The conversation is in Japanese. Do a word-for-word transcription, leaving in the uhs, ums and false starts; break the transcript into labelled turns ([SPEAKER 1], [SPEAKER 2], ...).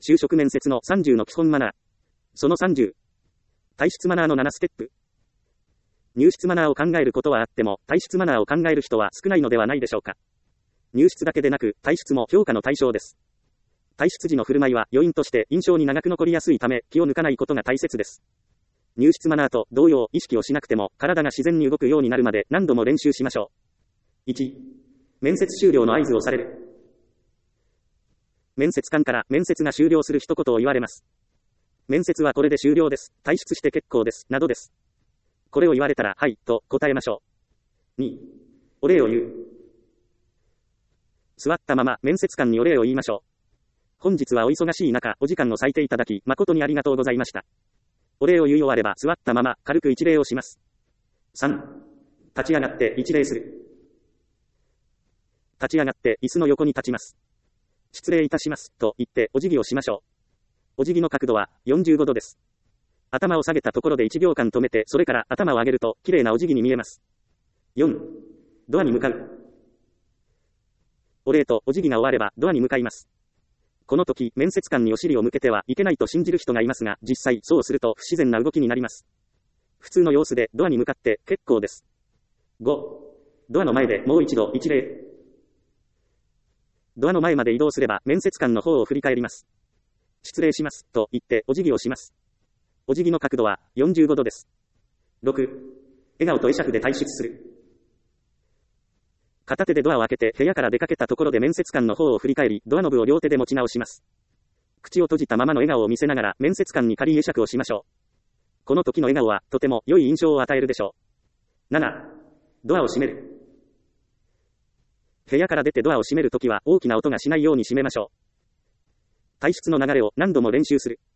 [SPEAKER 1] 就職面接のさんじゅうの基本マナー。そのさんじゅう。退出マナーのななステップ。入室マナーを考えることはあっても、退出マナーを考える人は少ないのではないでしょうか。入室だけでなく、退出も評価の対象です。退出時の振る舞いは余韻として印象に長く残りやすいため、気を抜かないことが大切です。入室マナーと同様、意識をしなくても、体が自然に動くようになるまで何度も練習しましょう。いち、面接終了の合図をされる。面接官から面接が終了する一言を言われます。面接はこれで終了です。退出して結構です。などです。これを言われたら、はい、と答えましょう。に、お礼を言う。座ったまま面接官にお礼を言いましょう。本日はお忙しい中、お時間を割いていただき、誠にありがとうございました。お礼を言い終われば、座ったまま軽く一礼をします。さん、立ち上がって一礼する。立ち上がって椅子の横に立ちます。失礼いたします、と言ってお辞儀をしましょう。お辞儀の角度はよんじゅうごどです。頭を下げたところでいちびょうかん止めて、それから頭を上げると、綺麗なお辞儀に見えます。よん、ドアに向かう。お礼とお辞儀が終われば、ドアに向かいます。この時、面接官にお尻を向けてはいけないと信じる人がいますが、実際そうすると不自然な動きになります。普通の様子でドアに向かって結構です。ご、ドアの前でもう一度一礼。ドアの前まで移動すれば、面接官の方を振り返ります。失礼します、と言ってお辞儀をします。お辞儀の角度はよんじゅうごどです。ろく、笑顔と会釈で退出する。片手でドアを開けて部屋から出かけたところで面接官の方を振り返り、ドアノブを両手で持ち直します。口を閉じたままの笑顔を見せながら面接官に軽い会釈をしましょう。この時の笑顔はとても良い印象を与えるでしょう。なな、ドアを閉める。部屋から出てドアを閉めるときは大きな音がしないように閉めましょう。退出の流れを何度も練習する。